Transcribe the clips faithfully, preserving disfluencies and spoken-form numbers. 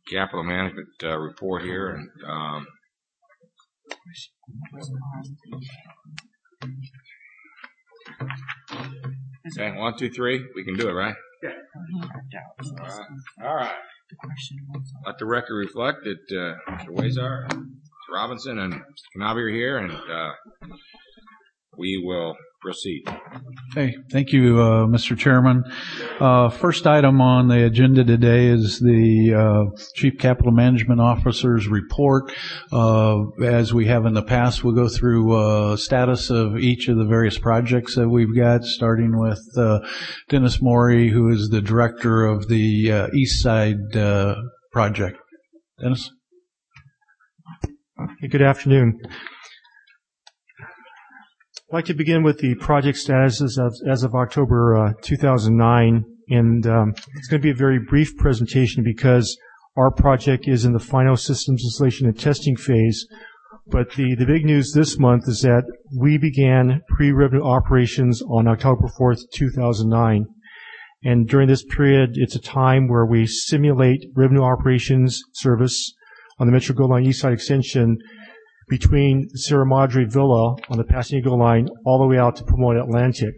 capital management uh, report here, and um, okay, one, two, three, we can do it, right? Yeah. All right. All right. Let the record reflect that uh, Mister Wazar, Mister Robinson, and Mister Knabe are here, and uh, we will proceed. Hey, thank you, uh, Mister Chairman. Uh, first item on the agenda today is the uh, Chief Capital Management Officer's report. Uh, as we have in the past, we'll go through uh, status of each of the various projects that we've got, starting with uh, Dennis Morey, who is the director of the uh, East Side uh, project. Dennis? Hey, good afternoon. I'd like to begin with the project status as of, as of October uh, two thousand nine, and um, it's going to be a very brief presentation because our project is in the final systems installation and testing phase. But the, the big news this month is that we began pre-revenue operations on October fourth, two thousand nine. And during this period, it's a time where we simulate revenue operations service on the Metro Gold Line East Side Extension between Sierra Madre Villa on the Pasadena Gold Line all the way out to Pomona Atlantic.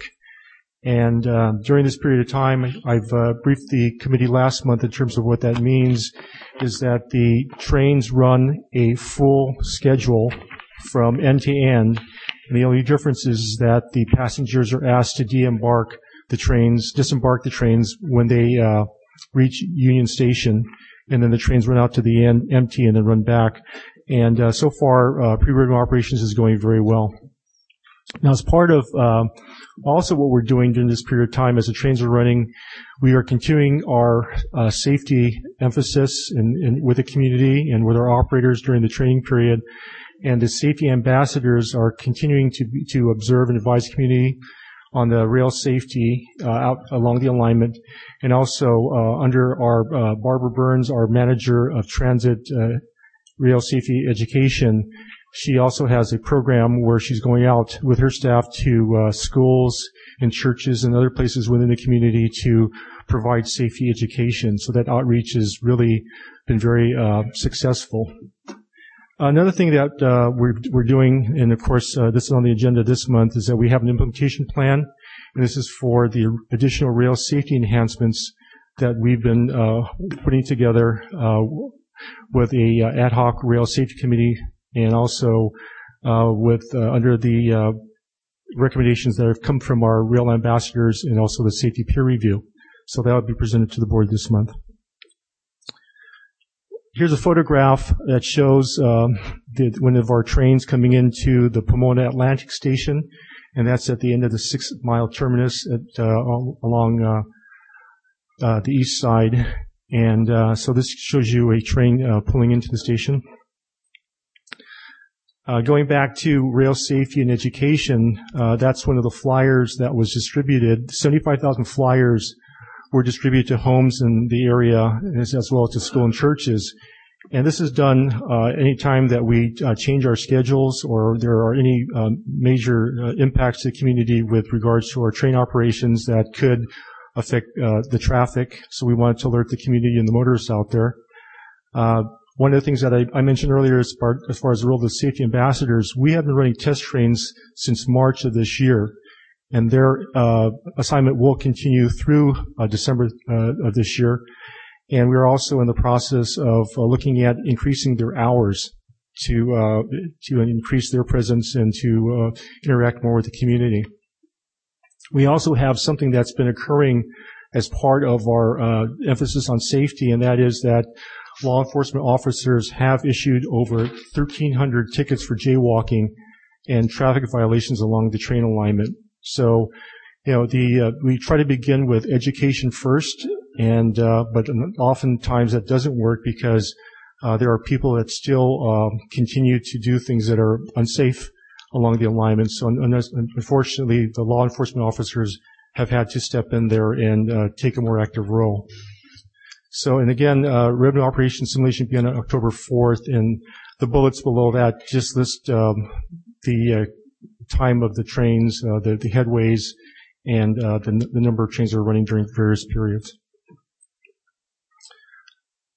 And uh, during this period of time, I've uh, briefed the committee last month in terms of what that means, is that the trains run a full schedule from end to end. And the only difference is that the passengers are asked to de-embark the trains, disembark the trains when they uh, reach Union Station, and then the trains run out to the end empty and then run back. And uh, so far, uh, pre-revenue operations is going very well. Now, as part of uh, also what we're doing during this period of time as the trains are running, we are continuing our uh, safety emphasis in, in, with the community and with our operators during the training period. And the safety ambassadors are continuing to to observe and advise the community on the rail safety uh, out along the alignment. And also uh, under our uh, Barbara Burns, our manager of transit uh, rail safety education, she also has a program where she's going out with her staff to uh, schools and churches and other places within the community to provide safety education. So that outreach has really been very uh, successful. Another thing that uh, we're, we're doing, and of course uh, this is on the agenda this month, is that we have an implementation plan, and this is for the additional rail safety enhancements that we've been uh, putting together uh, with a uh, ad hoc rail safety committee, and also uh, with uh, under the uh, recommendations that have come from our rail ambassadors and also the safety peer review. So that will be presented to the board this month. Here's a photograph that shows um, the, one of our trains coming into the Pomona Atlantic station, and that's at the end of the six-mile terminus at, uh, along uh, uh, the east side. And uh, so this shows you a train uh, pulling into the station. Uh, going back to rail safety and education, uh, that's one of the flyers that was distributed. seventy-five thousand flyers were distributed to homes in the area as, as well as to school and churches. And this is done uh, any time that we uh, change our schedules or there are any um, major uh, impacts to the community with regards to our train operations that could affect uh, the traffic. So we wanted to alert the community and the motorists out there. Uh, one of the things that I, I mentioned earlier as far, as far as the role of the safety ambassadors, we have been running test trains since March of this year. And their uh, assignment will continue through uh, December uh, of this year. And we're also in the process of uh, looking at increasing their hours to uh, to increase their presence and to uh, interact more with the community. We also have something that's been occurring as part of our uh, emphasis on safety, and that is that law enforcement officers have issued over thirteen hundred tickets for jaywalking and traffic violations along the train alignment. So, you know, the uh, we try to begin with education first, and uh, but oftentimes that doesn't work because uh, there are people that still uh, continue to do things that are unsafe along the alignment. So, unfortunately, the law enforcement officers have had to step in there and uh, take a more active role. So, and again, uh, revenue operations simulation began on October fourth, and the bullets below that just list um, the uh, time of the trains, uh, the, the headways, and uh, the, the number of trains that are running during various periods.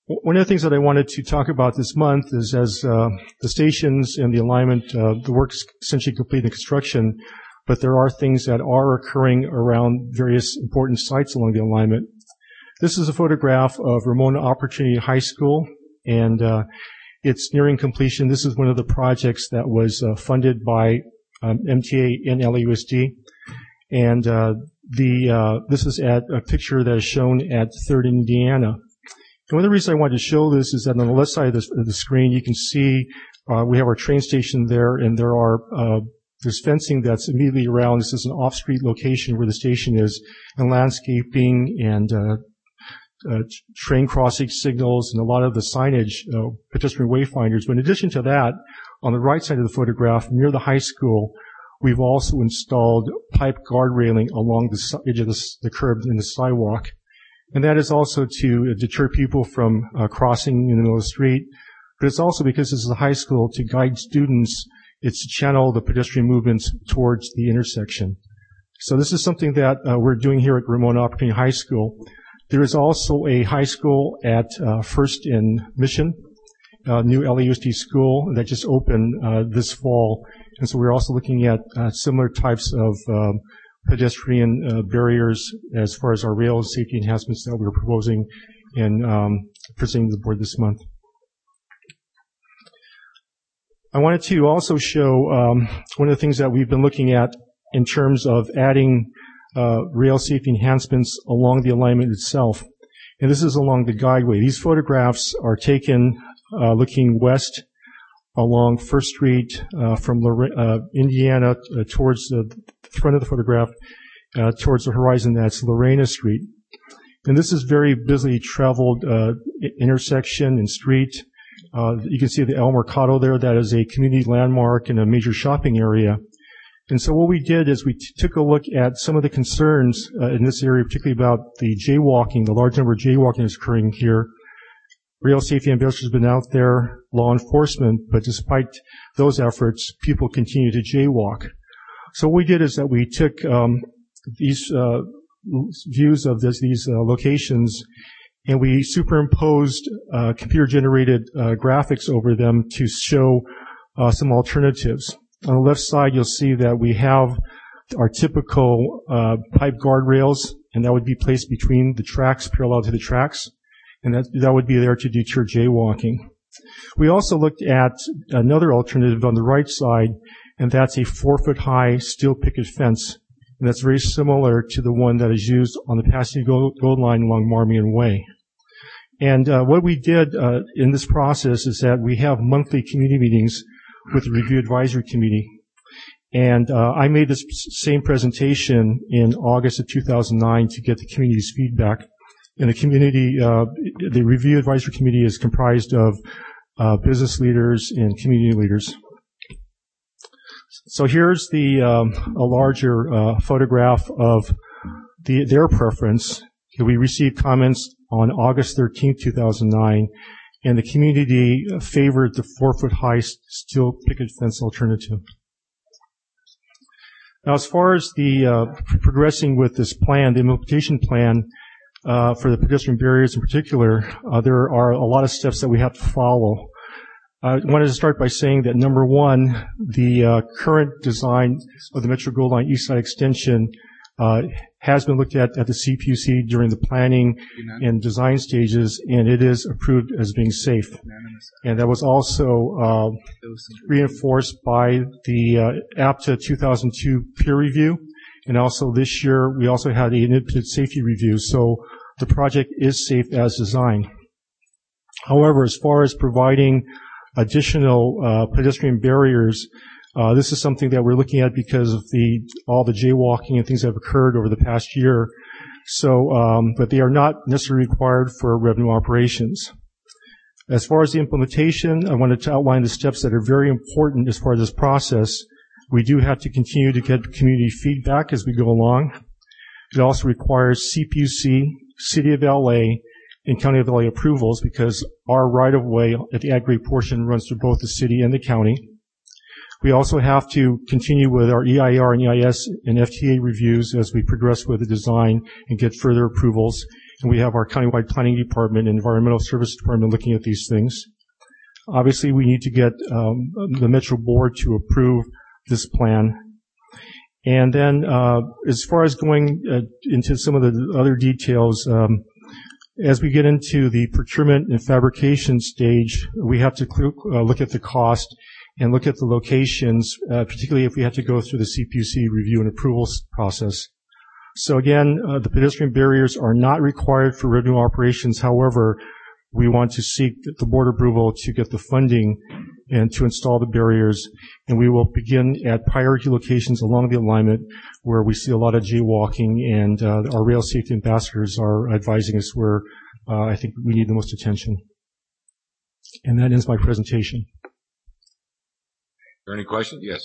One of the things that I wanted to talk about this month is as uh, the stations and the alignment, uh, the work's essentially complete in construction, but there are things that are occurring around various important sites along the alignment. This is a photograph of Ramona Opportunity High School, and uh, it's nearing completion. This is one of the projects that was uh, funded by um, M T A and L A U S D, and uh, the uh, this is at a picture that is shown at third and Indiana. And one of the reasons I wanted to show this is that on the left side of, this, of the screen, you can see uh, we have our train station there, and there are uh, there's fencing that's immediately around. This is an off-street location where the station is, and landscaping and uh, uh, train crossing signals and a lot of the signage, uh, pedestrian wayfinders. But in addition to that, on the right side of the photograph, near the high school, we've also installed pipe guard railing along the edge of the, the curb in the sidewalk. And that is also to deter people from uh, crossing in the middle of the street. But it's also because this is a high school to guide students. It's to channel the pedestrian movements towards the intersection. So this is something that uh, we're doing here at Ramona Opportunity High School. There is also a high school at uh, First and Mission, uh, new L A U S D school that just opened uh, this fall. And so we're also looking at uh, similar types of um, pedestrian uh, barriers as far as our rail safety enhancements that we're proposing and um, presenting to the board this month. I wanted to also show um, one of the things that we've been looking at in terms of adding uh, rail safety enhancements along the alignment itself. And this is along the guideway. These photographs are taken uh, looking west along First Street uh, from Lore- uh, Indiana uh, towards the front of the photograph, uh, towards the horizon. That's Lorena Street. And this is very busily traveled uh, intersection and street. Uh, you can see the El Mercado there. That is a community landmark and a major shopping area. And so what we did is we t- took a look at some of the concerns uh, in this area, particularly about the jaywalking, the large number of jaywalking that's occurring here. Rail safety ambassadors have been out there, law enforcement, but despite those efforts, people continue to jaywalk. So what we did is that we took um, these uh, views of this, these uh, locations, and we superimposed uh, computer-generated uh, graphics over them to show uh, some alternatives. On the left side, you'll see that we have our typical uh, pipe guardrails, and that would be placed between the tracks, parallel to the tracks, and that, that would be there to deter jaywalking. We also looked at another alternative on the right side, and that's a four-foot-high steel picket fence. And that's very similar to the one that is used on the Pasadena Gold, Gold Line along Marmion Way. And uh, what we did uh, in this process is that we have monthly community meetings with the Review Advisory Committee. And uh, I made this same presentation in August of two thousand nine to get the community's feedback. And the community, uh, the Review Advisory Committee is comprised of uh, business leaders and community leaders. So here's the um, a larger uh, photograph of the, their preference. We received comments on August thirteenth, two thousand nine, and the community favored the four-foot-high steel picket fence alternative. Now, as far as the uh, progressing with this plan, the implementation plan uh, for the pedestrian barriers in particular, uh, there are a lot of steps that we have to follow. I wanted to start by saying that, number one, the uh, current design of the Metro Gold Line East Side Extension uh, has been looked at at the C P U C during the planning and design stages, and it is approved as being safe. And that was also uh, reinforced by the uh, A P T A two thousand two peer review, and also this year we also had an independent safety review, so the project is safe as designed. However, as far as providing additional uh, pedestrian barriers, uh, this is something that we're looking at because of the all the jaywalking and things that have occurred over the past year. So, um, but they are not necessarily required for revenue operations. As far as the implementation, I wanted to outline the steps that are very important as part of this process. We do have to continue to get community feedback as we go along. It also requires C P U C, City of L A, and County of L A approvals because our right-of-way at the ag-grade portion runs through both the city and the county. We also have to continue with our E I R and E I S and F T A reviews as we progress with the design and get further approvals. and we have our countywide planning department and environmental service department looking at these things. Obviously, we need to get um, the Metro Board to approve this plan. And then, uh, as far as going uh, into some of the other details, um, as we get into the procurement and fabrication stage, we have to clear, uh, look at the cost and look at the locations, uh, particularly if we have to go through the C P U C review and approvals process. So again, uh, the pedestrian barriers are not required for revenue operations. However, we want to seek the board approval to get the funding and to install the barriers. And we will begin at priority locations along the alignment where we see a lot of jaywalking, and uh, our rail safety ambassadors are advising us where uh, I think we need the most attention. And that ends my presentation. Are there any questions? Yes.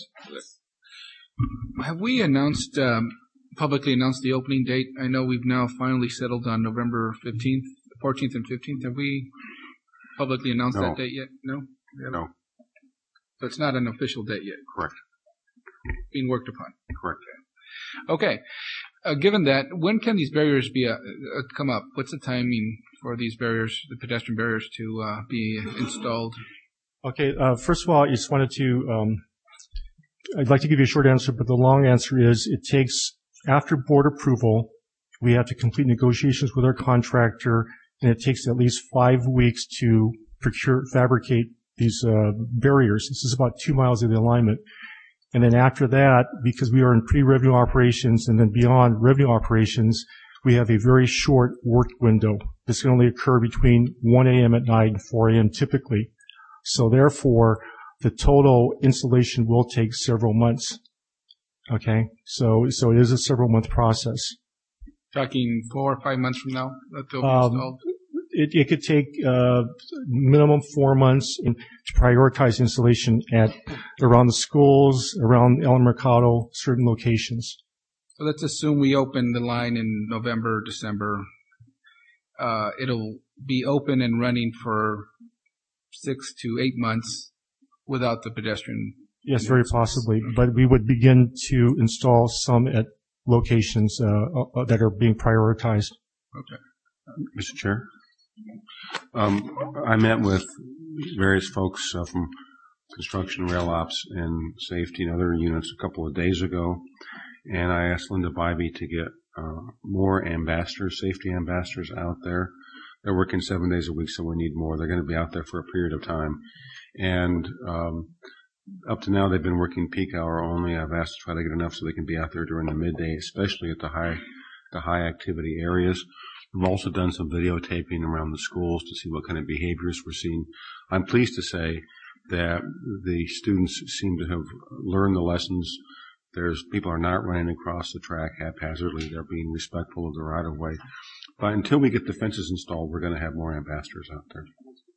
Have we announced, um, publicly announced the opening date? I know we've now finally settled on November fifteenth, fourteenth and fifteenth. Have we publicly announced No. that date yet? No? No. So it's not an official date yet? Correct. Being worked upon? Correct. Okay. Uh, given that, when can these barriers be uh, uh, come up? What's the timing for these barriers, the pedestrian barriers, to uh, be installed? Okay, uh, first of all, I just wanted to, um, I'd like to give you a short answer, but the long answer is it takes, after board approval, we have to complete negotiations with our contractor, and it takes at least five weeks to procure, fabricate these uh, barriers. This is about two miles of the alignment. And then after that, because we are in pre-revenue operations and then beyond revenue operations, we have a very short work window. This can only occur between one a.m. at night and four a.m. typically. So therefore, the total installation will take several months. Okay? So, so it is a several month process. Talking four or five months from now that they'll be Um, installed? It, it could take uh, minimum four months in, to prioritize installation at around the schools, around El Mercado, certain locations. So let's assume we open the line in November, December. Uh, it'll be open and running for six to eight months without the pedestrian. Yes, very possibly. But we would begin to install some at locations uh, that are being prioritized. Okay. Mister Chair, um, I met with various folks uh, from construction, rail ops, and safety and other units a couple of days ago, and I asked Linda Bybee to get uh, more ambassadors, safety ambassadors out there. They're working seven days a week, so we need more. They're going to be out there for a period of time. And um, up to now, they've been working peak hour only. I've asked to try to get enough so they can be out there during the midday, especially at the high, the high activity areas. We've also done some videotaping around the schools to see what kind of behaviors we're seeing. I'm pleased to say that the students seem to have learned the lessons. There's people are not running across the track haphazardly. They're being respectful of the right of way. But until we get the fences installed, we're going to have more ambassadors out there.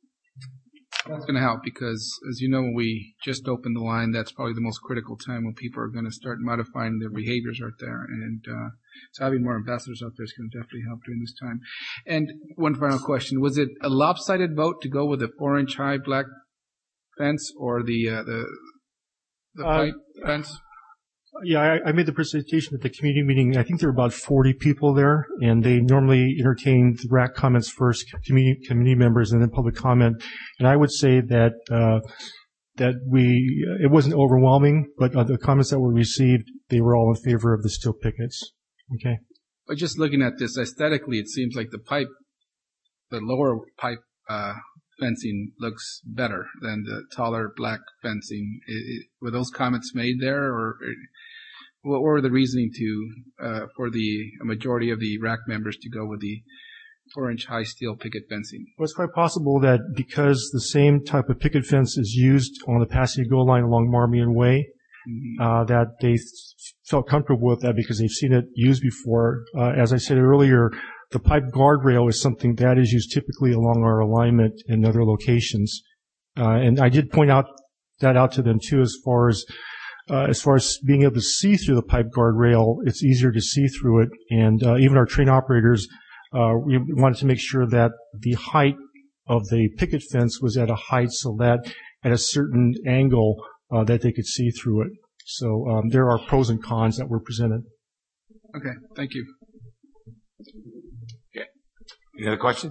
That's going to help because, as you know, when we just opened the line, that's probably the most critical time when people are going to start modifying their behaviors out there. And uh, so having more ambassadors out there is going to definitely help during this time. And one final question. Was it a lopsided vote to go with a four-inch high black fence or the uh, the, the Uh, pipe fence? Yeah, I, I made the presentation at the community meeting. I think there were about forty people there, and they normally entertain the R A C comments first, community, community members, and then public comment. And I would say that uh, that we it wasn't overwhelming, but uh, the comments that were received, they were all in favor of the steel pickets. Okay. But just looking at this aesthetically, it seems like the pipe, the lower pipe uh, fencing looks better than the taller black fencing. It, it, were those comments made there, or it, what were the reasoning to uh, for the majority of the R A C members to go with the four-inch high steel picket fencing? Well, it's quite possible that because the same type of picket fence is used on the Pasadena line along Marmion Way, mm-hmm. uh, that they th- felt comfortable with that because they've seen it used before. Uh, as I said earlier, the pipe guardrail is something that is used typically along our alignment in other locations. Uh, and I did point out that out to them too, as far as uh, as far as being able to see through the pipe guardrail, it's easier to see through it. And uh, even our train operators, uh, we wanted to make sure that the height of the picket fence was at a height so that at a certain angle uh, that they could see through it. So um, there are pros and cons that were presented. Okay, thank you. Any other questions?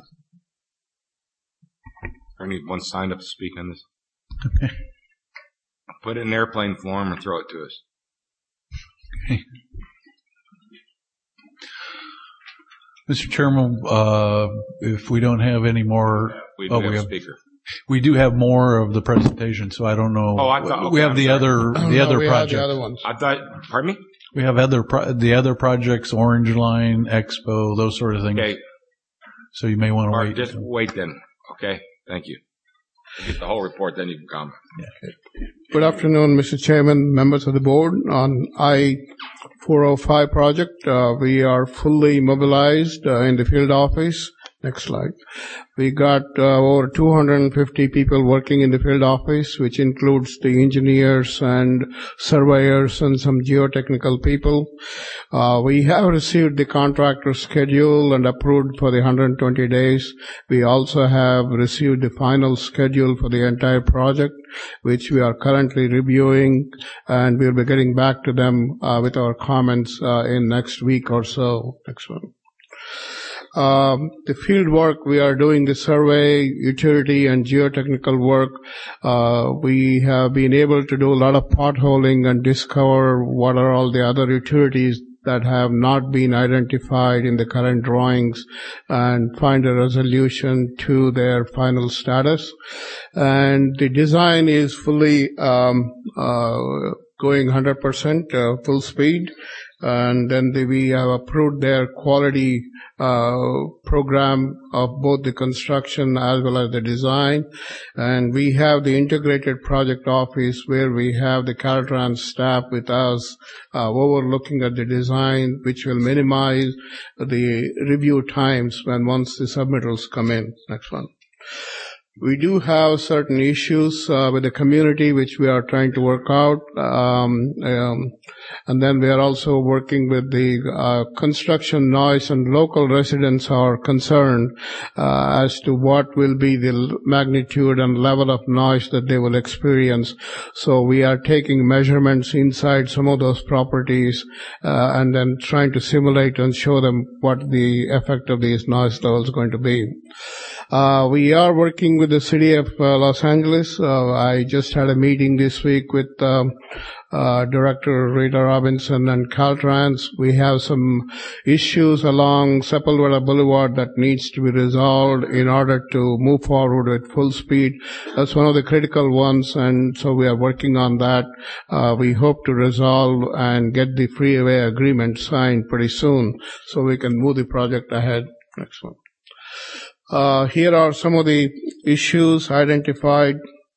I need one signed up to speak on this. Okay. Put it in airplane form and throw it to us. Okay. Mister Chairman, uh, if we don't have any more, We do oh, have we a have, speaker. we do have more of the presentation, so I don't know. Oh, I thought- we okay, have I'm the sorry. other, the No, other we have project. the other ones. I thought, pardon me? We have other pro- the other projects, Orange Line, Expo, those sort of things. Okay, So you may want to Mark, wait. just wait then. Okay, thank you. We'll get the whole report, then you can comment. Good afternoon, Mister Chairman, members of the board. On I four oh five project, uh, we are fully mobilized uh, in the field office. Next slide. We got uh, over two hundred fifty people working in the field office, which includes the engineers and surveyors and some geotechnical people. Uh, we have received the contractor schedule and approved for the one hundred twenty days. We also have received the final schedule for the entire project, which we are currently reviewing, and we'll be getting back to them uh, with our comments uh, in next week or so. Next one. Um, the field work, we are doing the survey, utility, and geotechnical work. Uh, we have been able to do a lot of potholing and discover what are all the other utilities that have not been identified in the current drawings and find a resolution to their final status. And the design is fully um, uh, going one hundred percent uh, full speed. And then the, we have approved their quality uh, program of both the construction as well as the design. And we have the integrated project office where we have the Caltrans staff with us uh, overlooking at the design, which will minimize the review times when once the submittals come in. Next one. We do have certain issues uh, with the community which we are trying to work out. Um, um, and then we are also working with the uh, construction noise, and local residents are concerned uh, as to what will be the magnitude and level of noise that they will experience. So we are taking measurements inside some of those properties uh, and then trying to simulate and show them what the effect of these noise levels is going to be. Uh, we are working with the city of uh, Los Angeles. Uh, I just had a meeting this week with um, uh, Director Rita Robinson and Caltrans. We have some issues along Sepulveda Boulevard that needs to be resolved in order to move forward with full speed. That's one of the critical ones, and so we are working on that. Uh, we hope to resolve and get the freeway agreement signed pretty soon so we can move the project ahead. Next one. Uh, here are some of the issues identified.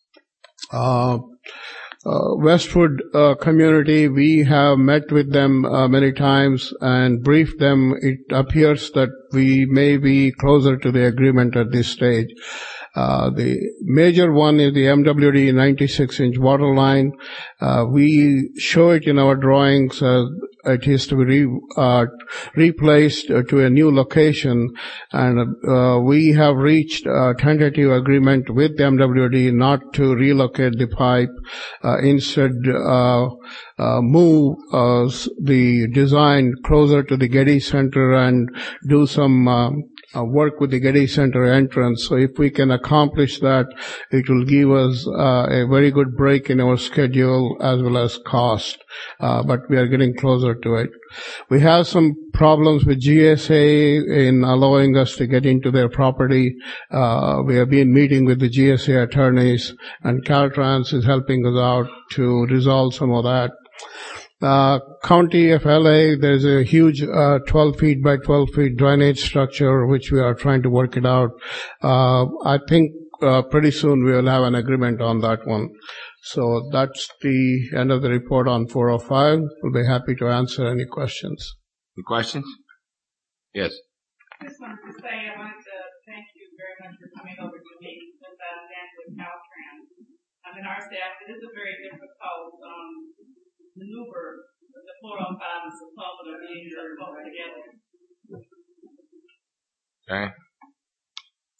Uh, uh, Westwood uh, community, we have met with them uh, many times and briefed them. It appears that we may be closer to the agreement at this stage. Uh, the major one is the M W D ninety-six inch water line. Uh, we show it in our drawings. Uh, it is to be re, uh, replaced uh, to a new location, and uh, we have reached a tentative agreement with the M W D not to relocate the pipe. Uh, instead, uh, uh, move uh, the design closer to the Getty Center and do some um, Uh, work with the Getty Center entrance. So if we can accomplish that, it will give us uh, a very good break in our schedule as well as cost. Uh, but we are getting closer to it. We have some problems with G S A in allowing us to get into their property. Uh, we have been meeting with the G S A attorneys, and Caltrans is helping us out to resolve some of that. Uh, County of L A, there's a huge uh, twelve feet by twelve feet drainage structure, which we are trying to work it out. Uh, I think uh, pretty soon we will have an agreement on that one. So that's the end of the report on four oh five. We'll be happy to answer any questions. Any questions? Yes. I just wanted to say I wanted to thank you very much for coming over to meet with us and with Caltrans. I mean, our staff, it is a very difficult um, maneuver with the four oh five and Sepulveda being so close together. Okay.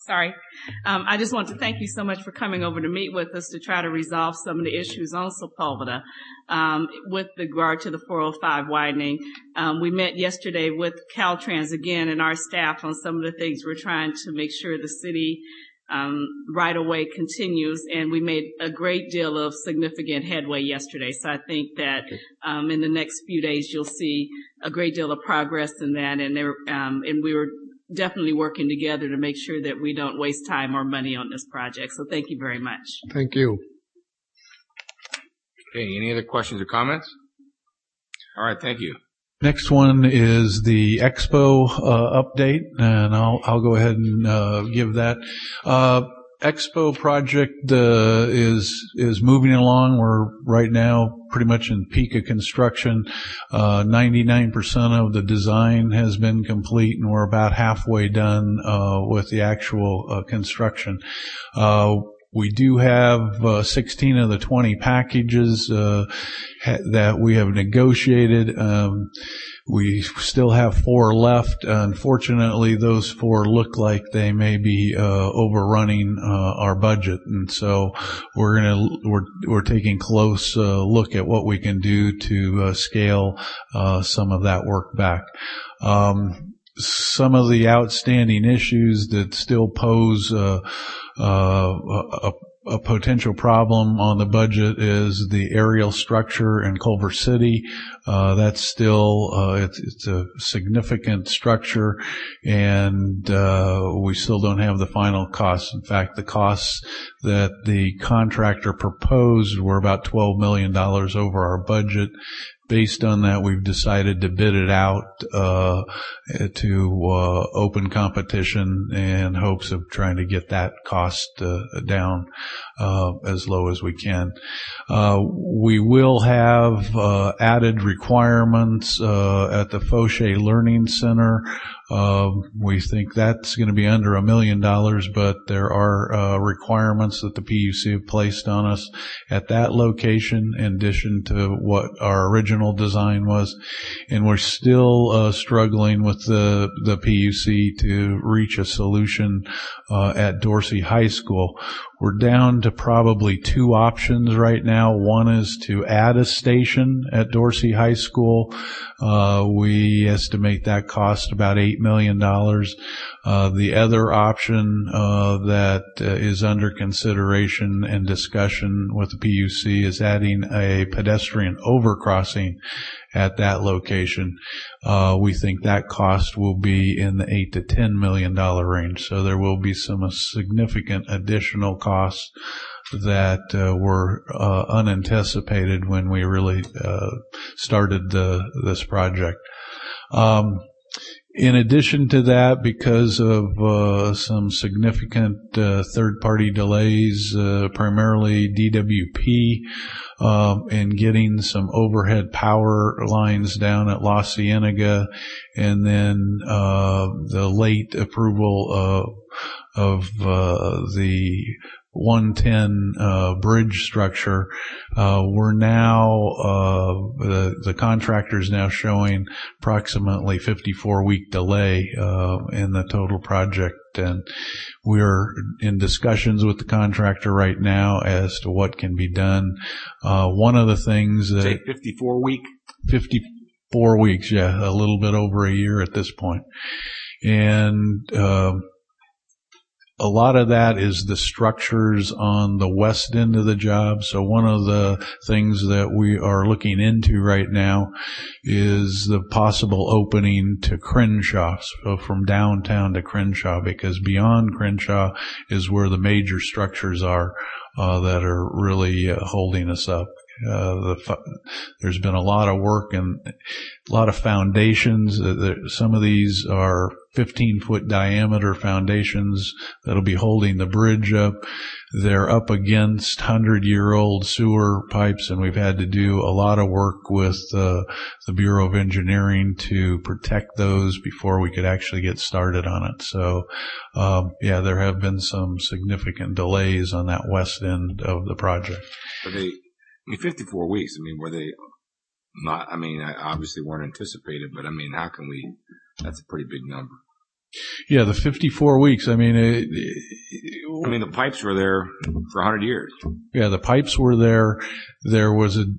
Sorry. Um, I just want to thank you so much for coming over to meet with us to try to resolve some of the issues on Sepulveda um, with regard to the four oh five widening. Um, we met yesterday with Caltrans again and our staff on some of the things we're trying to make sure the city um, right away continues, and we made a great deal of significant headway yesterday. So I think that um, in the next few days you'll see a great deal of progress in that, and there um, and we were definitely working together to make sure that we don't waste time or money on this project. So thank you very much. Thank you. Okay, any other questions or comments? All right, thank you. Next one is the Expo uh, update, and I'll I'll go ahead and uh, give that. Uh, Expo project uh, is is moving along. We're right now pretty much in peak of construction. Uh, ninety-nine percent of the design has been complete, and we're about halfway done uh, with the actual uh, construction. Uh, we do have uh, sixteen of the twenty packages uh, ha- that we have negotiated. Um, We still have four left. Uh, unfortunately, those four look like they may be uh, overrunning uh, our budget, and so we're gonna we're we're taking close uh, look at what we can do to uh, scale uh, some of that work back. Um, some of the outstanding issues that still pose uh, uh, a, a potential problem on the budget is the aerial structure in Culver City. Uh, that's still, uh, it's, it's a significant structure, and, uh, we still don't have the final costs. In fact, the costs that the contractor proposed were about twelve million dollars over our budget. Based on that, we've decided to bid it out uh to uh open competition in hopes of trying to get that cost uh, down uh as low as we can. Uh we will have uh added requirements uh at the Fauché Learning Center. Uh, we think that's going to be under a million dollars, but there are uh, requirements that the P U C have placed on us at that location in addition to what our original design was. And we're still uh, struggling with the, the P U C to reach a solution uh, at Dorsey High School. We're down to probably two options right now. One is to add a station at Dorsey High School. Uh, we estimate that cost about eight million dollars. Uh, the other option uh, that uh, is under consideration and discussion with the P U C is adding a pedestrian overcrossing at that location. Uh, we think that cost will be in the eight to ten million dollar range. So there will be some uh, significant additional costs that uh, were uh, unanticipated when we really uh, started the, this project. Um, In addition to that, because of uh, some significant uh, third-party delays, uh, primarily D W P, uh, in getting some overhead power lines down at La Cienega, and then uh, the late approval uh, of uh, the one ten uh, bridge structure, uh, we're now, uh, the, the contractor is now showing approximately fifty-four week delay, uh, in the total project. And we're in discussions with the contractor right now as to what can be done. Uh, one of the things that. Say fifty-four week? fifty-four weeks, yeah, a little bit over a year at this point. And, uh, a lot of that is the structures on the west end of the job. So one of the things that we are looking into right now is the possible opening to Crenshaw, so from downtown to Crenshaw, because beyond Crenshaw is where the major structures are uh, that are really uh, holding us up. Uh, the, there's been a lot of work and a lot of foundations. Uh, some of these are fifteen foot diameter foundations that'll be holding the bridge up. They're up against hundred year old sewer pipes, and we've had to do a lot of work with uh, the Bureau of Engineering to protect those before we could actually get started on it. So, um, yeah, there have been some significant delays on that west end of the project. Are they, I mean, fifty-four weeks, I mean, were they not, I mean, I obviously weren't anticipated, but I mean, how can we, that's a pretty big number. Yeah, the fifty-four weeks. I mean, it, it, I mean, the pipes were there for a hundred years. Yeah, the pipes were there. There was a,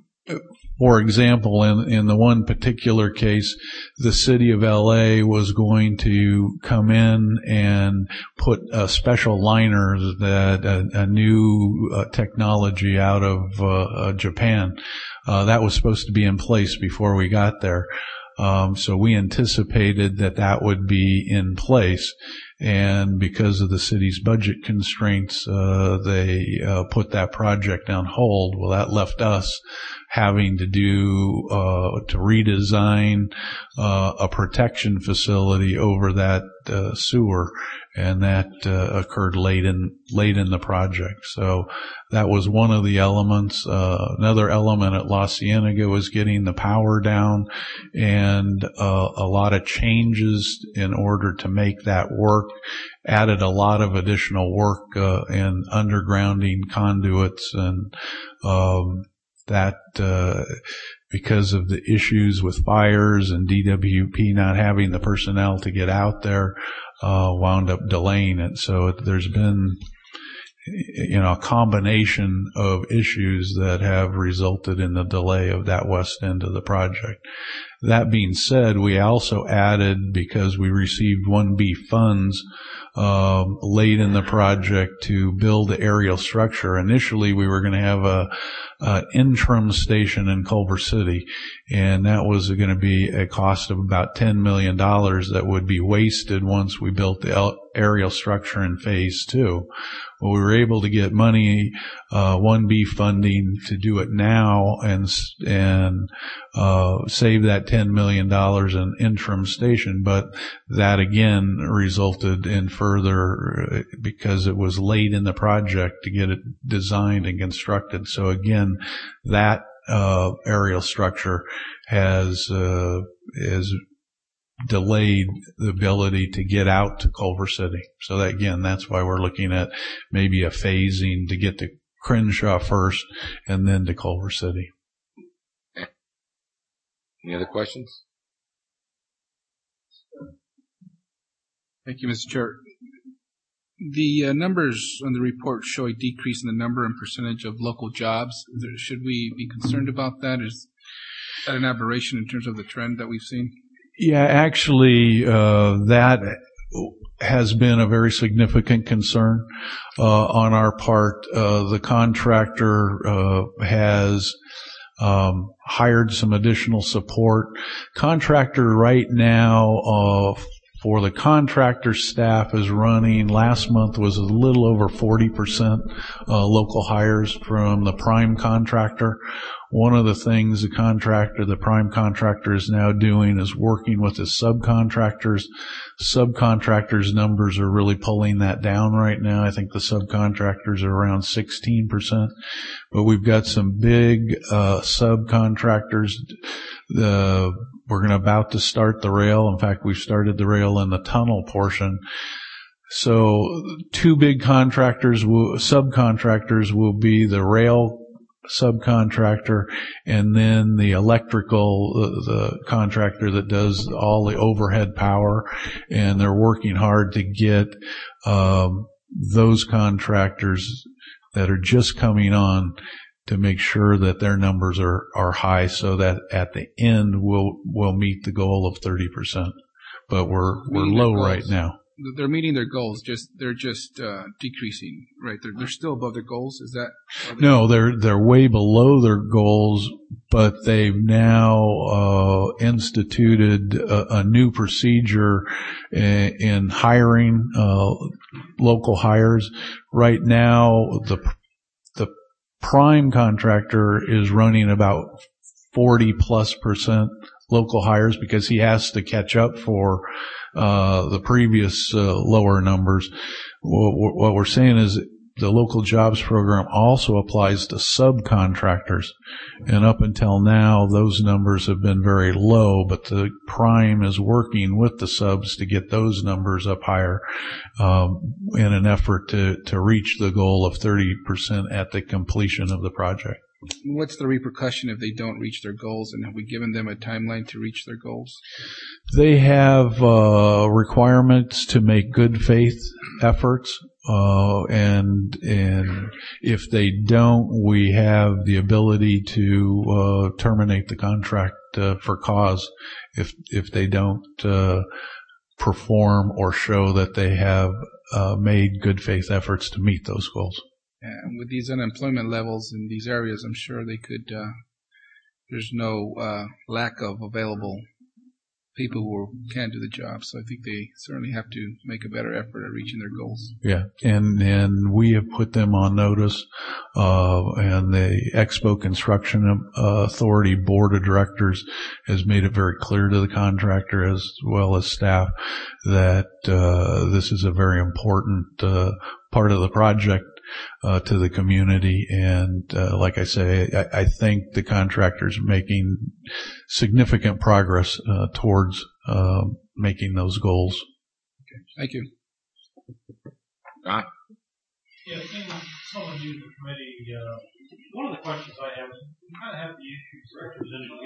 for example, in, in the one particular case, the city of L A was going to come in and put uh, special liners that a, a new uh, technology out of uh, uh, Japan. Uh, that was supposed to be in place before we got there. Um, so we anticipated that that would be in place, and because of the city's budget constraints, uh, they uh, put that project on hold. Well, that left us having to do uh, to redesign uh, a protection facility over that uh, sewer, and that uh, occurred late in late in the project. So that was one of the elements. Uh, another element at La Cienega was getting the power down, and uh, a lot of changes in order to make that work. Added a lot of additional work uh, in undergrounding conduits, and um, that uh, because of the issues with fires and D W P not having the personnel to get out there, uh, wound up delaying it. So there's been, you know, a combination of issues that have resulted in the delay of that west end of the project. That being said, we also added, because we received one B funds um, late in the project to build the aerial structure. Initially, we were going to have a an interim station in Culver City, and that was going to be a cost of about ten million dollars that would be wasted once we built the aerial structure in phase two. Well, we were able to get money, uh, one B funding to do it now and, and, uh, save that ten million dollars in interim station. But that again resulted in further, because it was late in the project to get it designed and constructed. So again, that, uh, aerial structure has, uh, is, delayed the ability to get out to Culver City. So that, again, that's why we're looking at maybe a phasing to get to Crenshaw first and then to Culver City. Any other questions? Thank you, Mister Chair. The uh, numbers on the report show a decrease in the number and percentage of local jobs. There, should we be concerned about that? Is that an aberration in terms of the trend that we've seen? Yeah, actually, uh, that has been a very significant concern, uh, on our part. Uh, the contractor, uh, has, um, hired some additional support. Contractor right now, uh, for the contractor staff is running, last month was a little over forty percent, uh, local hires from the prime contractor. One of the things the contractor, the prime contractor is now doing is working with the subcontractors. Subcontractors' numbers are really pulling that down right now. I think the subcontractors are around sixteen percent. But we've got some big uh subcontractors. The, we're going to about to start the rail. In fact, we've started the rail in the tunnel portion. So two big contractors, will, subcontractors will be the rail subcontractor, and then the electrical, the, the contractor that does all the overhead power, and they're working hard to get um, those contractors that are just coming on to make sure that their numbers are, are high, so that at the end we'll we'll meet the goal of thirty percent. But we're we're low right now. They're meeting their goals, just they're just uh, decreasing, right? They're they're still above their goals. Is that? No, they're they're way below their goals, but they've now uh, instituted a, a new procedure in, in hiring uh, local hires. Right now, the the prime contractor is running about forty plus percent local hires because he has to catch up for uh the previous uh, lower numbers. What, what we're saying is the local jobs program also applies to subcontractors, and up until now those numbers have been very low, but the prime is working with the subs to get those numbers up higher um, in an effort to to reach the goal of thirty percent at the completion of the project. What's the repercussion if they don't reach their goals, and have we given them a timeline to reach their goals? They have uh, requirements to make good faith efforts, uh, and and if they don't, we have the ability to uh, terminate the contract uh, for cause if if they don't uh, perform or show that they have uh, made good faith efforts to meet those goals. And with these unemployment levels in these areas, I'm sure they could, uh, there's no uh, lack of available people who can do the job. So I think they certainly have to make a better effort at reaching their goals. Yeah, and and we have put them on notice, uh, and the Expo Construction uh, Authority Board of Directors has made it very clear to the contractor as well as staff that uh, this is a very important uh, part of the project. Uh, to the community, and uh, like I say, I, I think the contractor's making significant progress uh, towards uh, making those goals. Okay. Thank you. John? Yeah, being someone new to the committee, uh, one of the questions I have is we kind of have the issues represented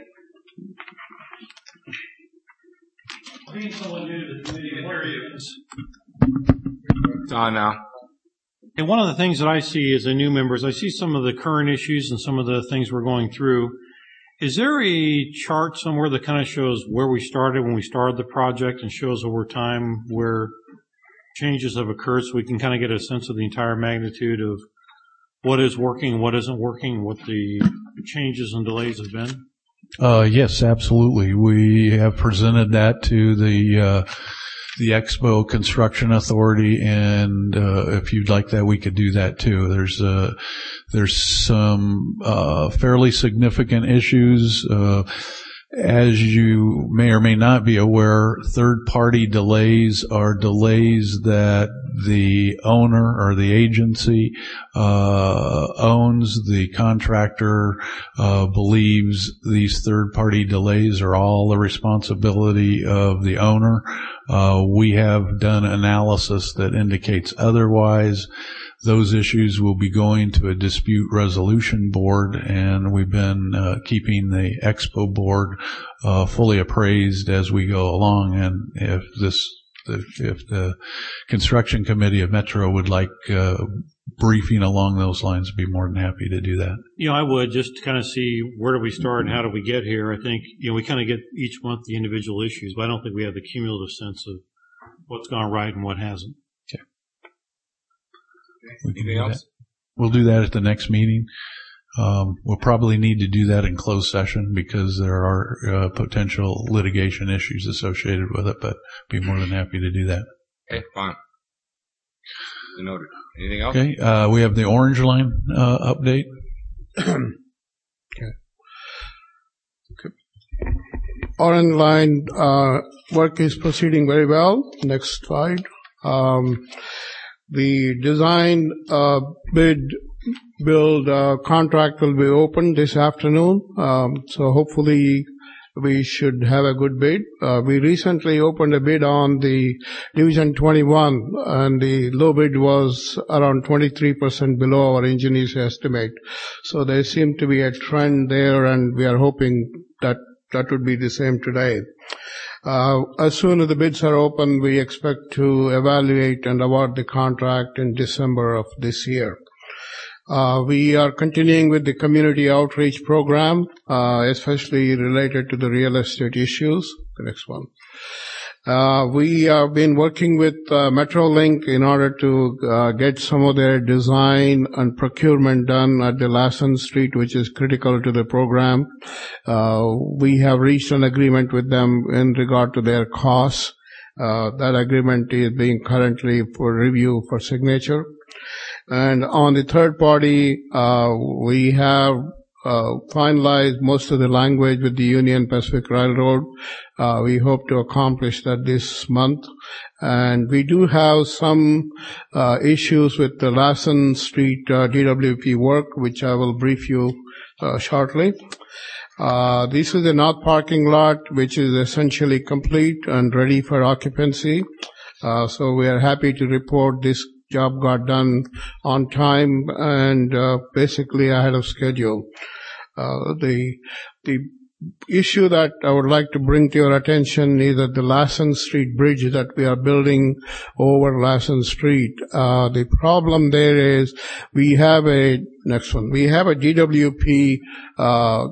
here. Being someone new to the committee, where is It's on now. And one of the things that I see as a new member is I see some of the current issues and some of the things we're going through. Is there a chart somewhere that kind of shows where we started when we started the project and shows over time where changes have occurred so we can kind of get a sense of the entire magnitude of what is working, what isn't working, what the changes and delays have been? Uh, yes, absolutely. We have presented that to the uh, the Expo Construction Authority, and uh, if you'd like that, we could do that too. There's uh, there's some uh, fairly significant issues. Uh, as you may or may not be aware, third-party delays are delays that the owner or the agency uh, owns. The contractor uh, believes these third-party delays are all the responsibility of the owner. Uh, we have done analysis that indicates otherwise. Those issues will be going to a dispute resolution board, and we've been uh, keeping the Expo board uh, fully appraised as we go along. And if this, if, if the construction committee of Metro would like uh, briefing along those lines, I'd be more than happy to do that. You know, I would just to kind of see where do we start and how do we get here. I think, you know, we kind of get each month the individual issues, but I don't think we have the cumulative sense of what's gone right and what hasn't. Okay. We can Anything do else? that. We'll do that at the next meeting. Um, we'll probably need to do that in closed session because there are uh, potential litigation issues associated with it, but be more than happy to do that. Okay, fine. You noted. Anything else? Okay, uh, we have the Orange Line uh, update. Okay. Okay. Orange Line uh, work is proceeding very well. Next slide. Um, the design uh, bid build uh, contract will be open this afternoon. Um, so hopefully we should have a good bid. Uh, we recently opened a bid on the Division twenty-one, and the low bid was around twenty-three percent below our engineer's estimate. So there seemed to be a trend there, and we are hoping that that would be the same today. Uh, as soon as the bids are open, we expect to evaluate and award the contract in December of this year. Uh, we are continuing with the community outreach program, uh, especially related to the real estate issues. The next one. Uh, we have been working with uh, Metrolink in order to uh, get some of their design and procurement done at the Lassen Street, which is critical to the program. Uh, we have reached an agreement with them in regard to their costs. Uh, that agreement is being currently for review for signature. And on the third party, uh, we have uh, finalized most of the language with the Union Pacific Railroad. Uh, we hope to accomplish that this month. And we do have some uh, issues with the Lassen Street uh, D W P work, which I will brief you uh, shortly. Uh, this is the north parking lot, which is essentially complete and ready for occupancy. Uh, so we are happy to report this job got done on time and uh, basically ahead of schedule. Uh, the the issue that I would like to bring to your attention is that the Lassen Street Bridge that we are building over Lassen Street. Uh, the problem there is we have a, next one, we have a D W P uh,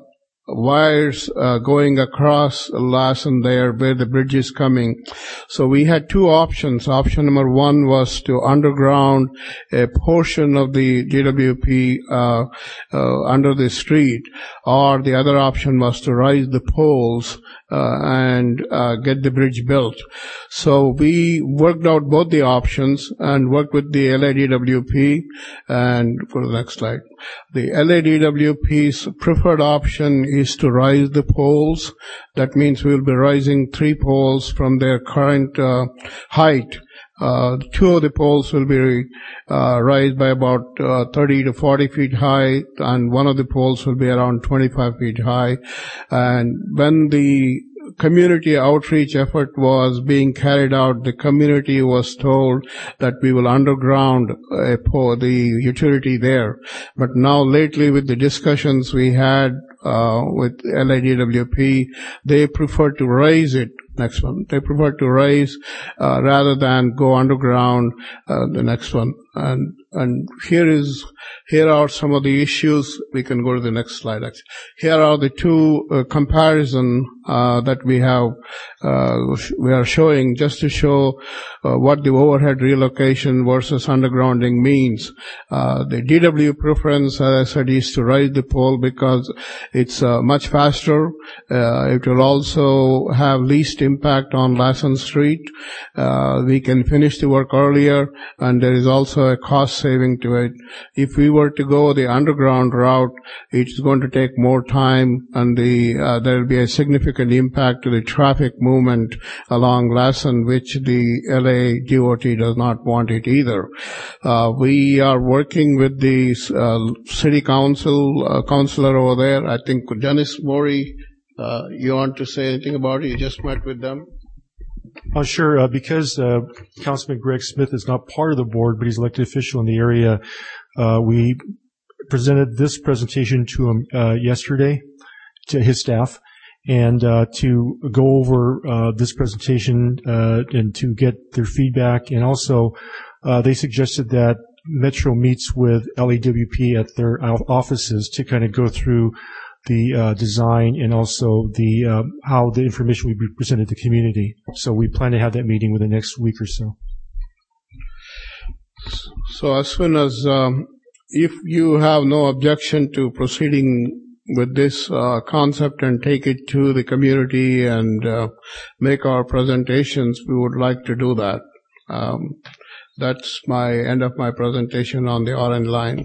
wires uh, going across Lassen there where the bridge is coming. So we had two options. Option number one was to underground a portion of the D W P uh, uh, under the street, or the other option was to raise the poles uh, and uh, get the bridge built. So we worked out both the options and worked with the L A D W P. And for the next slide, the L A D W P's preferred option is to rise the poles. That means we'll be rising three poles from their current uh, height. Uh, two of the poles will be uh, raised by about uh, thirty to forty feet high, and one of the poles will be around twenty-five feet high. And when the community outreach effort was being carried out, the community was told that we will underground a po- the utility there. But now lately with the discussions we had uh, with L A D W P, they prefer to raise it. Next one. They prefer to raise uh, rather than go underground. Uh, the next one. And and here is here are some of the issues. We can go to the next slide. Actually, here are the two uh, comparison uh, that we have. Uh, we are showing just to show uh, what the overhead relocation versus undergrounding means. Uh, the D W preference, as I said, is to raise the pole because it's uh, much faster. Uh, it will also have least impact on Lassen Street. Uh, we can finish the work earlier, and there is also a cost saving to it. If we were to go the underground route, it's going to take more time, and the uh, there will be a significant impact to the traffic movement along Lassen, which the L A D O T does not want it either. Uh, we are working with the uh, city council uh, councilor over there. I think Dennis Mori, uh, you want to say anything about it? You just met with them. Oh, sure. Uh, because uh, Councilman Greg Smith is not part of the board, but he's an elected official in the area, uh, we presented this presentation to him uh, yesterday, to his staff, and uh, to go over uh, this presentation uh, and to get their feedback. And also, uh, they suggested that Metro meets with L A W P at their offices to kind of go through the uh, design and also the uh, how the information will be presented to the community. So we plan to have that meeting within the next week or so. So as soon as, um, if you have no objection to proceeding with this uh, concept and take it to the community and uh, make our presentations, we would like to do that. Um, that's my end of my presentation on the orange line.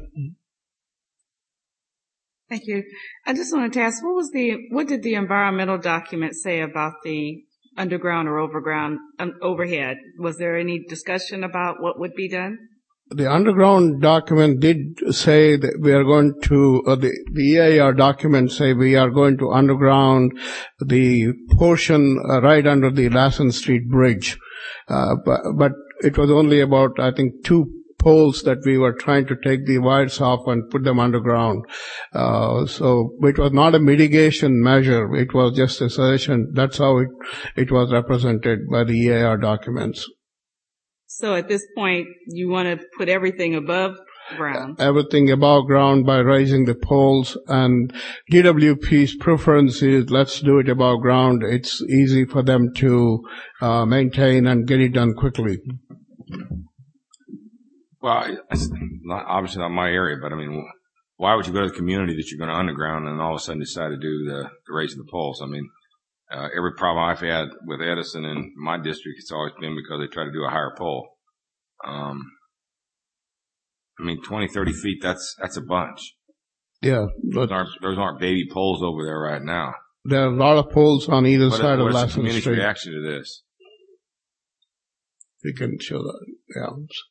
Thank you. I just wanted to ask, what was the, what did the environmental document say about the underground or overground um, overhead? Was there any discussion about what would be done? The underground document did say that we are going to, uh, the, the E I R document say we are going to underground the portion uh, right under the Lassen Street Bridge. Uh, but, but it was only about, I think, two poles that we were trying to take the wires off and put them underground. Uh, so it was not a mitigation measure. It was just a suggestion. That's how it, it was represented by the E I R documents. So at this point, you want to put everything above ground? Everything above ground by raising the poles, and D W P's preference is let's do it above ground. It's easy for them to uh, maintain and get it done quickly. Well, it's not, obviously not my area, but I mean, why would you go to the community that you're going to underground and all of a sudden decide to do the, the raising the poles? I mean, uh, every problem I've had with Edison in my district, it's always been because they try to do a higher pole. Um, I mean, twenty, thirty feet, that's, that's a bunch. Yeah. Those aren't, those aren't baby poles over there right now. There are a lot of poles on either what, side what of Lassen Street. What's the community reaction to this? We can show that, yeah.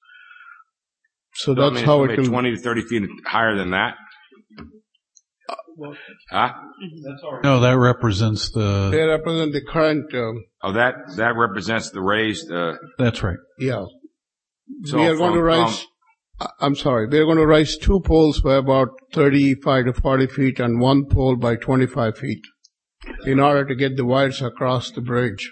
So So that's I mean, how it it can be can. twenty to thirty feet higher than that. Uh, well, Huh? No, that represents the, they represent the current. Um, Oh, that that represents the raised. Uh, that's right. yeah. So we are from, going to raise, from, I'm sorry, we are going to raise two poles by about thirty-five to forty feet and one pole by twenty-five feet in order to get the wires across the bridge.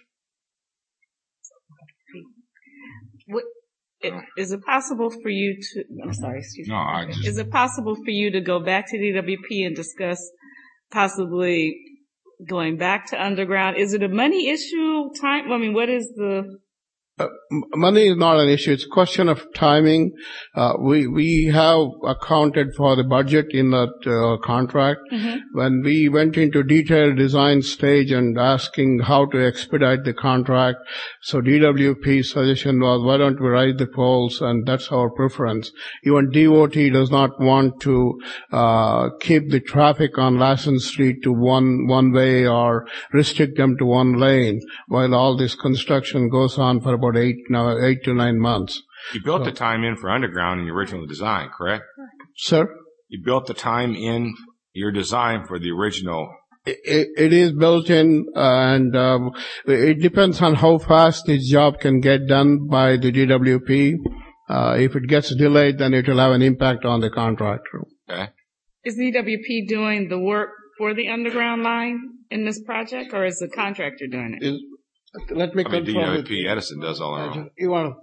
What, it, is it possible for you to, I'm sorry, excuse me. no, I just, Is it possible for you to go back to D W P and discuss possibly going back to underground? Is it a money issue? Time? I mean, what is the? Uh, money is not an issue. It's a question of timing. Uh, we we have accounted for the budget in that uh, contract. Mm-hmm. When we went into detailed design stage and asking how to expedite the contract, so D W P's suggestion was, why don't we raise the poles, and that's our preference. Even D O T does not want to uh, keep the traffic on Lassen Street to one one way or restrict them to one lane while all this construction goes on for about eight now eight to nine months. you built so, the time in for underground in your original design, correct? Sir? You built the time in your design for the original. It, it is built in, and um, it depends on how fast this job can get done by the D W P. Uh, if it gets delayed, then it will have an impact on the contractor. Okay. Is D W P doing the work for the underground line in this project, or is the contractor doing it? Is, let me I mean, confirm D W with P Edison does all their own. you want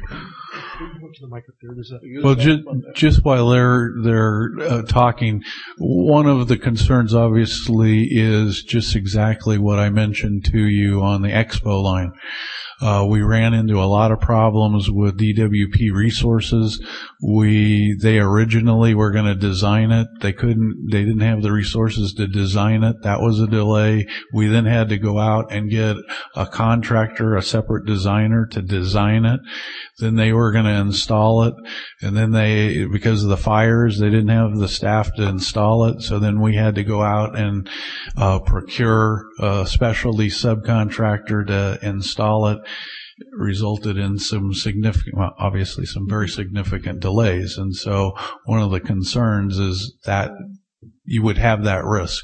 Well, just, just while they're, they're uh, talking, one of the concerns obviously is just exactly what I mentioned to you on the Expo line. Uh, we ran into a lot of problems with D W P resources. We, they originally were going to design it. They couldn't, they didn't have the resources to design it. That was a delay. We then had to go out and get a contractor, a separate designer to design it. Then they were going to install it. And then they, because of the fires, they didn't have the staff to install it. So then we had to go out and, uh, procure a specialty subcontractor to install it. Resulted in some significant, well, obviously some very significant delays. And so one of the concerns is that you would have that risk.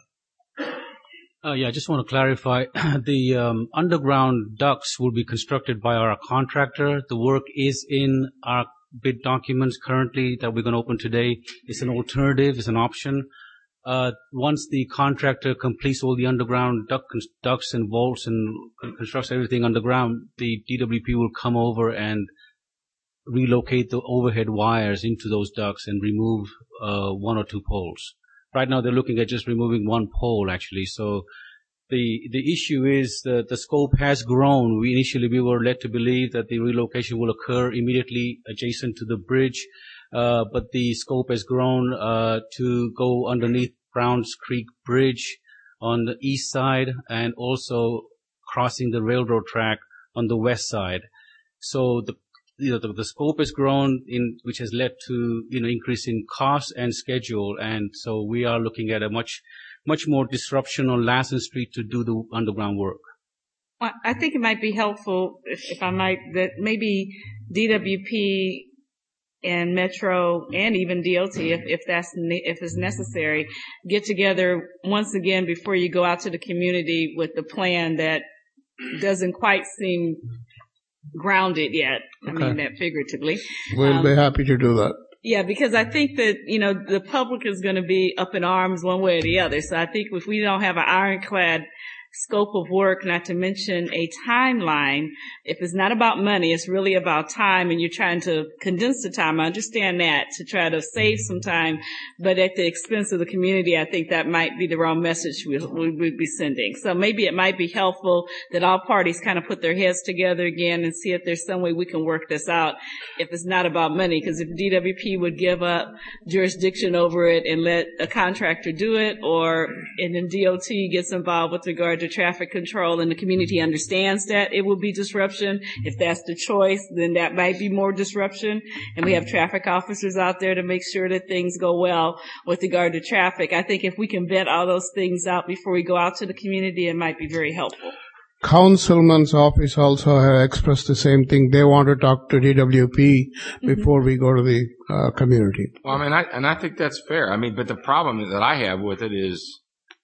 Uh, yeah, I just want to clarify. The um, underground ducts will be constructed by our contractor. The work is in our bid documents currently that we're going to open today. It's an alternative, it's an option. Uh, once the contractor completes all the underground duct, ducts and vaults and constructs everything underground, the D W P will come over and relocate the overhead wires into those ducts and remove uh, one or two poles. Right now they're looking at just removing one pole actually. So the the issue is that the scope has grown. We initially we were led to believe that the relocation will occur immediately adjacent to the bridge. Uh, but the scope has grown uh, to go underneath Browns Creek Bridge on the east side and also crossing the railroad track on the west side. So the you know the, the scope has grown, in which has led to you know increase in cost and schedule, and so we are looking at a much much more disruption on Lassen Street to do the underground work. Well, I think it might be helpful, if, if I might, that maybe D W P and Metro and even D O T, if, if that's ne- if it's necessary, get together once again before you go out to the community with the plan that doesn't quite seem grounded yet. I Okay. mean that figuratively. We'll Um, be happy to do that. Yeah, because I think that, you know, the public is going to be up in arms one way or the other. So I think if we don't have an ironclad scope of work, not to mention a timeline, if it's not about money, it's really about time, and you're trying to condense the time. I understand that, to try to save some time, but at the expense of the community, I think that might be the wrong message we would be sending. So maybe it might be helpful that all parties kind of put their heads together again and see if there's some way we can work this out if it's not about money. Because if D W P would give up jurisdiction over it and let a contractor do it, or and then D O T gets involved with regard to traffic control and the community understands that it will be disruption. If that's the choice, then that might be more disruption. And we have traffic officers out there to make sure that things go well with regard to traffic. I think if we can vet all those things out before we go out to the community, it might be very helpful. Councilman's office also have expressed the same thing. They want to talk to D W P before mm-hmm. we go to the uh, community. Well, I mean, I, and I think that's fair. I mean, but the problem that I have with it is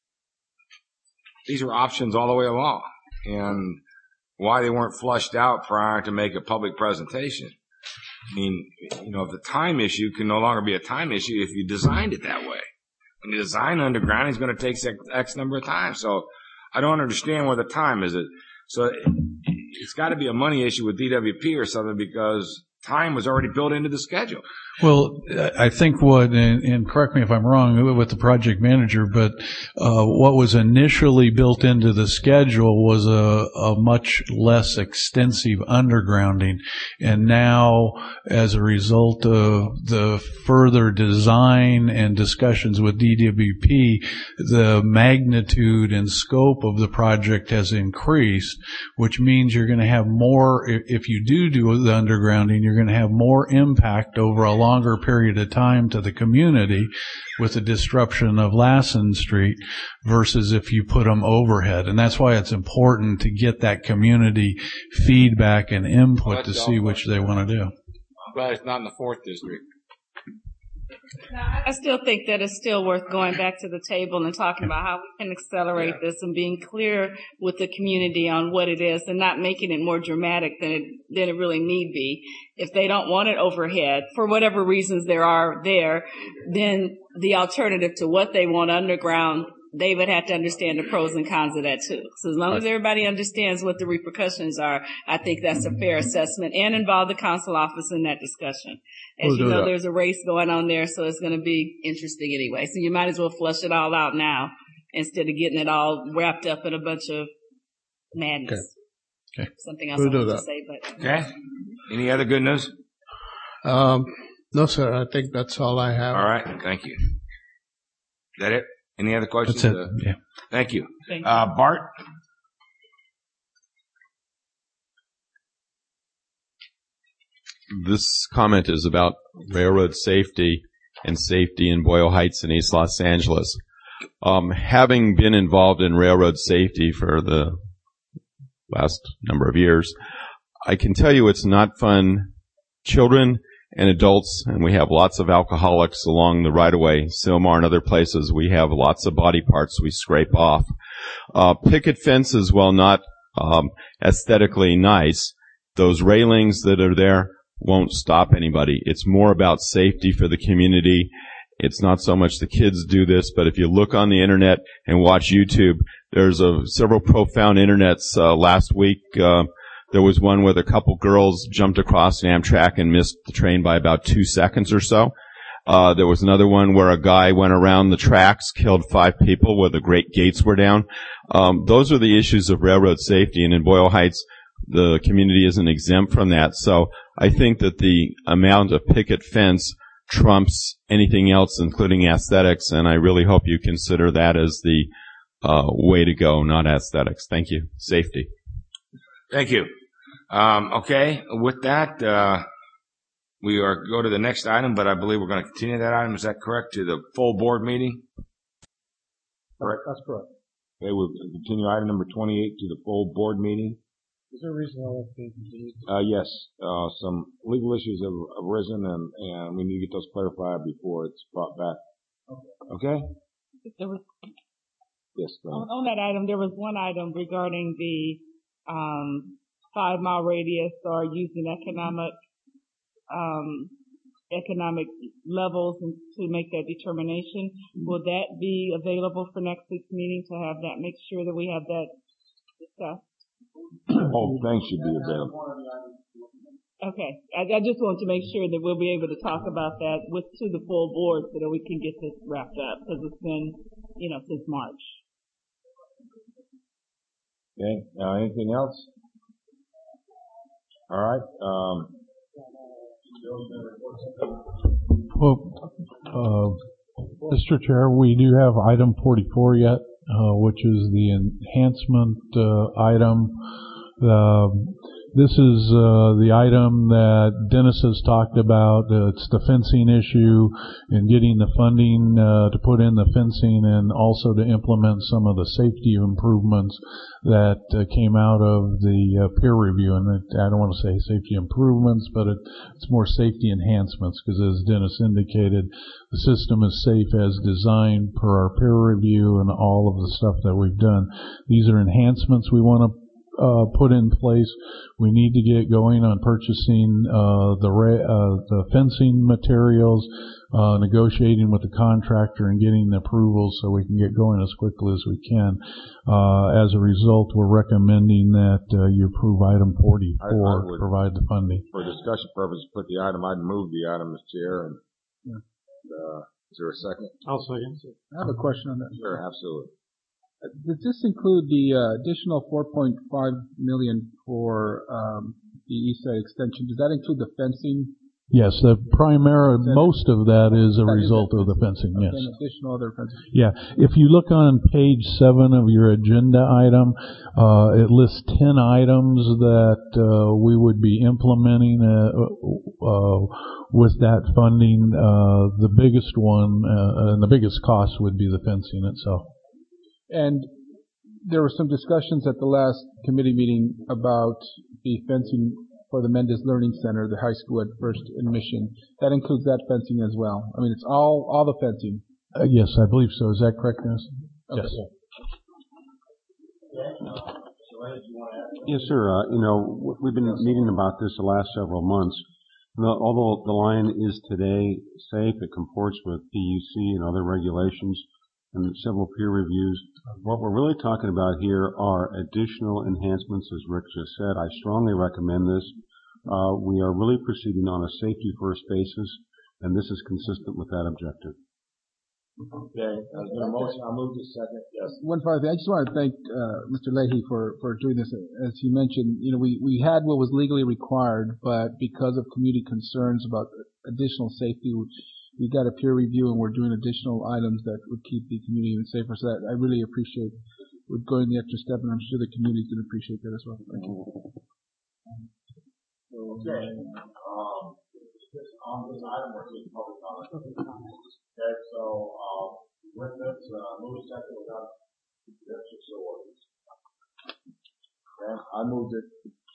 these are options all the way along, and why they weren't flushed out prior to make a public presentation. I mean, you know, the time issue can no longer be a time issue if you designed it that way. When you design underground, it's going to take X number of time. So I don't understand where the time is. It so it's got to be a money issue with D W P or something because time was already built into the schedule. Well, I think what, and, and correct me if I'm wrong with the project manager, but uh, what was initially built into the schedule was a, a much less extensive undergrounding. And now, as a result of the further design and discussions with D W P, the magnitude and scope of the project has increased, which means you're going to have more, if you do do the undergrounding, you're going to have more impact over a long longer period of time to the community with the disruption of Lassen Street versus if you put them overhead. And that's why it's important to get that community feedback and input well, to see which they want to do. I'm glad it's not in the fourth district. I still think that it's still worth going back to the table and talking about how we can accelerate yeah. this and being clear with the community on what it is and not making it more dramatic than it, than it really need be. If they don't want it overhead, for whatever reasons there are there, then the alternative to what they want underground, they would have to understand the pros and cons of that too. So as long as everybody understands what the repercussions are, I think that's a fair assessment and involve the council office in that discussion. As we'll you know, that. There's a race going on there, so it's going to be interesting anyway. So you might as well flush it all out now instead of getting it all wrapped up in a bunch of madness. Okay. Okay. Something else we'll I want that. to say, but. Okay. Any other good news? Um, no, sir. I think that's all I have. All right. Thank you. Is that it? Any other questions? That's it. Uh, yeah. Thank you. Thank you. Uh, Bart? This comment is about railroad safety and safety in Boyle Heights and East Los Angeles. Um, having been involved in railroad safety for the last number of years, I can tell you it's not fun. Children and adults, and we have lots of alcoholics along the right-of-way, Sylmar and other places. We have lots of body parts we scrape off. Uh, picket fences, while not um, aesthetically nice, those railings that are there won't stop anybody. It's more about safety for the community. It's not so much the kids do this, but if you look on the internet and watch YouTube, there's a, several profound internets. Uh, last week, uh, there was one where a couple girls jumped across Amtrak and missed the train by about two seconds or so. Uh, there was another one where a guy went around the tracks, killed five people where the great gates were down. Um, those are the issues of railroad safety, and in Boyle Heights, the community isn't exempt from that. So I think that the amount of picket fence trumps anything else, including aesthetics, and I really hope you consider that as the uh, way to go, not aesthetics. Thank you. Safety. Thank you. Um, okay, with that, uh, we are go to the next item, but I believe we're going to continue that item. Is that correct? To the full board meeting? Correct. That's correct. Okay, we'll continue item number twenty-eight to the full board meeting. Is there a reason why that's being continued? Uh, yes, uh, some legal issues have arisen, and, and we need to get those clarified before it's brought back. Okay? Okay? There was, yes, go on, ahead. on that item, there was one item regarding the um, five mile radius or using economic um, economic levels and to make that determination. Will that be available for next week's meeting to have that? Make sure that we have that discussed. Whole thing should be available. Okay, I, I just want to make sure that we'll be able to talk about that with to the full board so that we can get this wrapped up because it's been, you know, since March. Okay. Uh, anything else? All right. Um, well, uh, Mister Chair, we do have item forty-four yet. Uh, which is the enhancement uh, item. Uh, this is uh, the item that Dennis has talked about. Uh, it's the fencing issue and getting the funding uh, to put in the fencing and also to implement some of the safety improvements that uh, came out of the uh, peer review. And I don't want to say safety improvements, but it, it's more safety enhancements because, as Dennis indicated, the system is safe as designed per our peer review and all of the stuff that we've done. These are enhancements we want to uh, put in place. We need to get going on purchasing uh, the ra- uh, the fencing materials, uh, negotiating with the contractor, and getting the approval so we can get going as quickly as we can. Uh, as a result, we're recommending that uh, you approve item forty-four, I, I would, provide the funding. For discussion purposes, put the item. I'd move the item, Mister Chair. And Yeah. uh, is there a second? I'll second. I have a question on that. Sure, absolutely. Uh, Does this include the uh, additional four point five million for um, the east side extension? Does that include the fencing? Yes, the primary, most of that is a That is result that of the fencing, yes. And additional other fencing? Yeah, if you look on page seven of your agenda item, uh, it lists ten items that uh, we would be implementing uh, uh, with that funding. Uh, the biggest one uh, and the biggest cost would be the fencing itself. And there were some discussions at the last committee meeting about the fencing for the Mendez Learning Center, the high school at First and Mission. That includes that fencing as well. I mean, it's all all the fencing. Uh, yes, I believe so. Is that correct, Dennis? Okay. Yes. Yes, sir. Uh, you know, we've been meeting about this the last several months. Although the line is today safe, it comports with P U C and other regulations and several peer reviews. What we're really talking about here are additional enhancements, as Rick just said. I strongly recommend this. Uh, we are really proceeding on a safety first basis, and this is consistent with that objective. Okay, there's been a motion. I'll move to second. Yes. One final thing. I just want to thank uh, Mister Leahy for, for doing this. As he mentioned, you know, we, we had what was legally required, but because of community concerns about additional safety, we got a peer review and we're doing additional items that would keep the community even safer. So that I really appreciate we're going the extra step, and I'm sure the community's going to appreciate that as well. Thank you. Okay. Um, on this item, we're taking public comment. Okay, so um, with this, uh, move second without objection, so ordered. Okay, I moved it.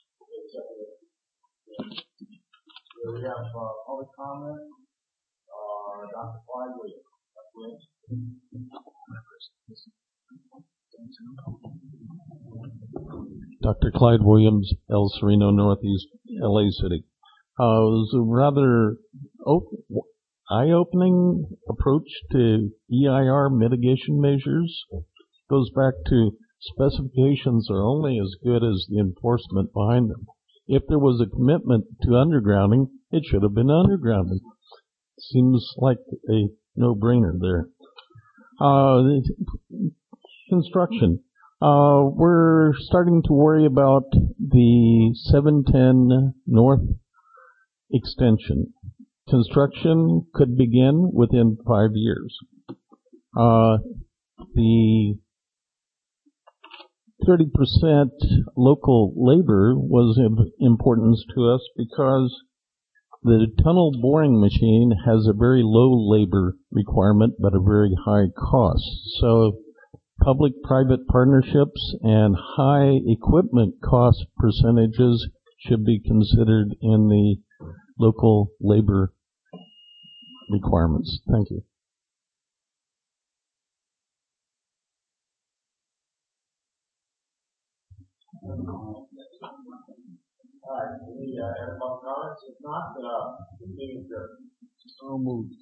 So we have uh, public comment. Uh, Doctor Clyde Williams. Doctor Clyde Williams, El Sereno, Northeast L A City. Uh, it was a rather op- eye-opening approach to E I R mitigation measures. Goes back to specifications are only as good as the enforcement behind them. If there was a commitment to undergrounding, it should have been undergrounded. Seems like a no-brainer there. Uh, construction. Uh, we're starting to worry about the seven ten North extension. Construction could begin within five years. Uh, the thirty percent local labor was of importance to us because the tunnel boring machine has a very low labor requirement but a very high cost. So public-private partnerships and high equipment cost percentages should be considered in the local labor requirements. Thank you. All right, any uh, other public comments? If not, uh, the meeting adjourned. So moved.